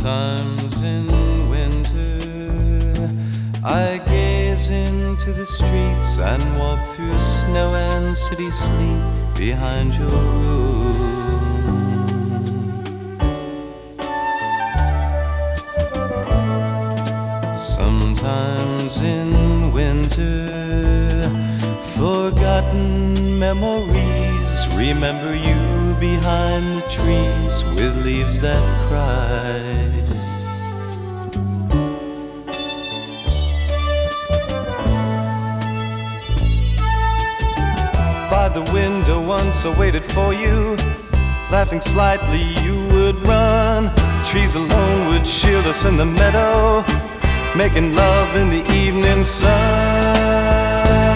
Sometimes in winter I gaze into the streets and walk through snow and city sleep behind your room. Sometimes in winter forgotten memories remember you behind the trees with leaves that cry. By the window once I waited for you, laughing slightly you would run. Trees alone would shield us in the meadow, making love in the evening sun.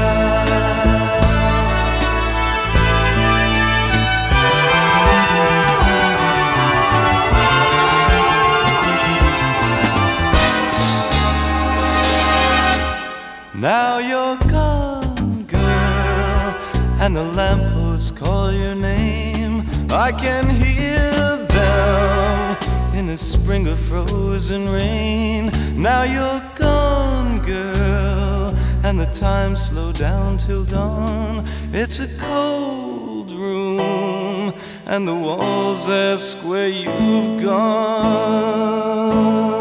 Now you're gone, girl, and the lampposts call your name. I can hear them in a spring of frozen rain. Now you're gone, girl, and the time slowed down till dawn. It's a cold room, and the walls ask where you've gone.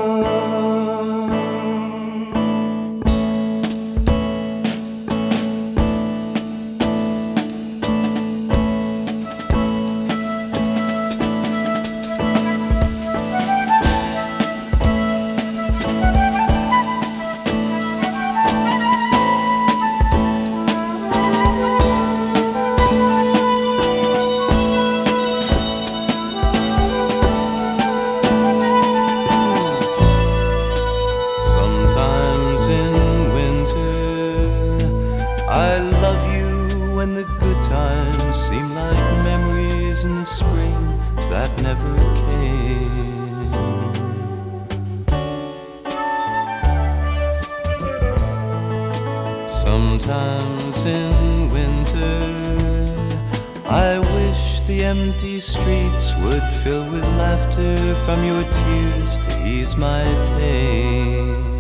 I love you when the good times seem like memories in the spring that never came. Sometimes in winter I wish the empty streets would fill with laughter from your tears to ease my pain.